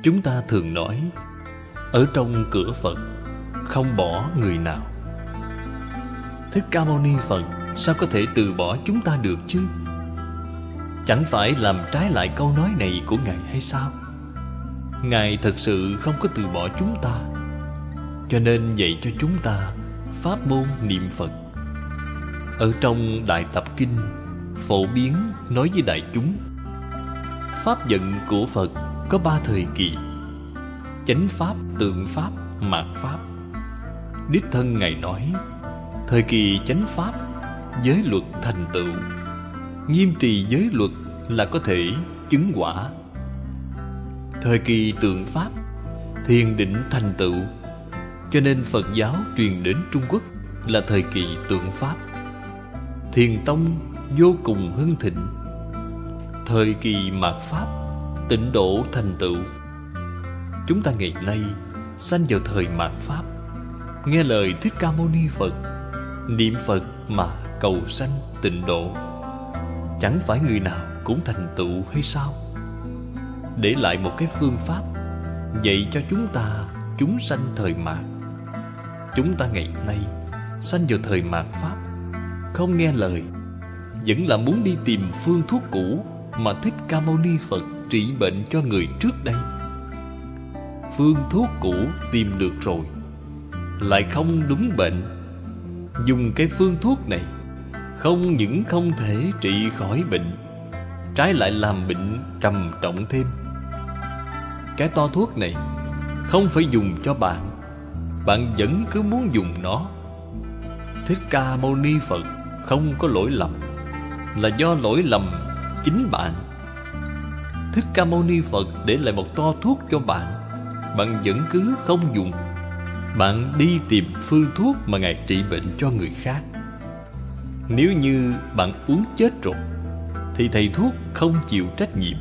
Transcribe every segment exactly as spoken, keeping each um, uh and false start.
Chúng ta thường nói ở trong cửa Phật không bỏ người nào. Thích Ca Mâu Ni Phật sao có thể từ bỏ chúng ta được chứ? Chẳng phải làm trái lại câu nói này của Ngài hay sao? Ngài thật sự không có từ bỏ chúng ta, cho nên dạy cho chúng ta pháp môn niệm Phật. Ở trong Đại Tập Kinh phổ biến nói với đại chúng, pháp vận của Phật có ba thời kỳ: chánh pháp, tượng pháp, mạt pháp. Đích thân Ngài nói, thời kỳ chánh pháp, giới luật thành tựu, nghiêm trì giới luật là có thể chứng quả. Thời kỳ tượng pháp, thiền định thành tựu, cho nên Phật giáo truyền đến Trung Quốc là thời kỳ tượng pháp. Thiền tông vô cùng hưng thịnh. Thời kỳ mạt pháp, tịnh độ thành tựu. Chúng ta ngày nay sanh vào thời mạt pháp, nghe lời Thích Ca Mâu Ni Phật, niệm Phật mà cầu sanh tịnh độ. Chẳng phải người nào cũng thành tựu hay sao? Để lại một cái phương pháp dạy cho chúng ta chúng sanh thời mạt. Chúng ta ngày nay sanh vào thời mạt pháp, không nghe lời, vẫn là muốn đi tìm phương thuốc cũ mà Thích Ca Mâu Ni Phật trị bệnh cho người trước đây. Phương thuốc cũ tìm được rồi, lại không đúng bệnh. Dùng cái phương thuốc này không những không thể trị khỏi bệnh, trái lại làm bệnh trầm trọng thêm. Cái to thuốc này không phải dùng cho bạn, bạn vẫn cứ muốn dùng nó. Thích Ca Mâu Ni Phật không có lỗi lầm, là do lỗi lầm chính bạn. Thích Ca Mâu Ni Phật để lại một to thuốc cho bạn, bạn vẫn cứ không dùng. Bạn đi tìm phương thuốc mà Ngài trị bệnh cho người khác. Nếu như bạn uống chết rồi thì thầy thuốc không chịu trách nhiệm.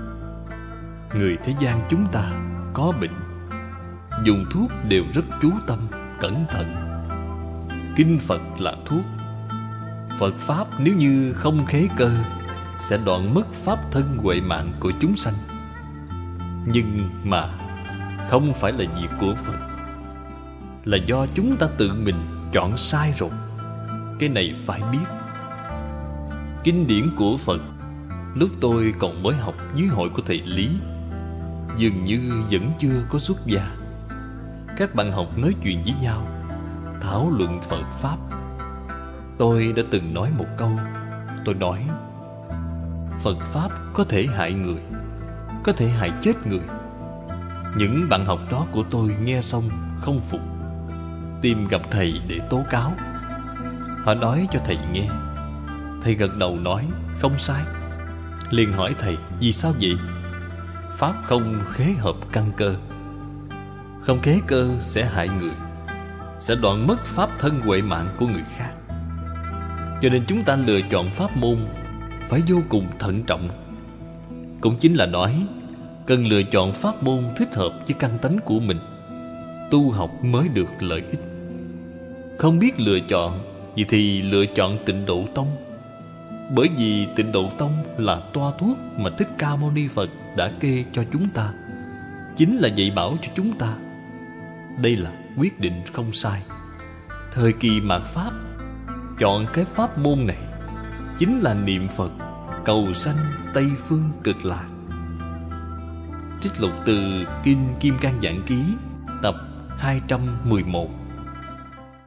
Người thế gian chúng ta có bệnh, dùng thuốc đều rất chú tâm, cẩn thận. Kinh Phật là thuốc. Phật Pháp nếu như không khế cơ sẽ đoạn mất pháp thân huệ mạng của chúng sanh. Nhưng mà không phải là việc của Phật, là do chúng ta tự mình chọn sai rồi. Cái này phải biết. Kinh điển của Phật, lúc tôi còn mới học dưới hội của thầy Lý, dường như vẫn chưa có xuất gia. Các bạn học nói chuyện với nhau, thảo luận Phật Pháp. Tôi đã từng nói một câu. Tôi nói, Phật Pháp có thể hại người, có thể hại chết người. Những bạn học đó của tôi nghe xong không phục, tìm gặp thầy để tố cáo. Họ nói cho thầy nghe. Thầy gật đầu nói không sai. Liền hỏi thầy, vì sao vậy? Pháp không khế hợp căn cơ. Không khế cơ sẽ hại người, sẽ đoạn mất pháp thân huệ mạng của người khác. Cho nên chúng ta lựa chọn pháp môn phải vô cùng thận trọng. Cũng chính là nói, cần lựa chọn pháp môn thích hợp với căn tánh của mình, tu học mới được lợi ích. Không biết lựa chọn, vậy thì lựa chọn Tịnh Độ Tông. Bởi vì Tịnh Độ Tông là toa thuốc mà Thích Ca Mâu Ni Phật đã kê cho chúng ta, chính là dạy bảo cho chúng ta. Đây là quyết định không sai. Thời kỳ mạt Pháp, chọn cái pháp môn này chính là niệm Phật cầu sanh Tây Phương Cực Lạc. Trích lục từ Kinh Kim Cang Giảng Ký tập hai trăm mười một.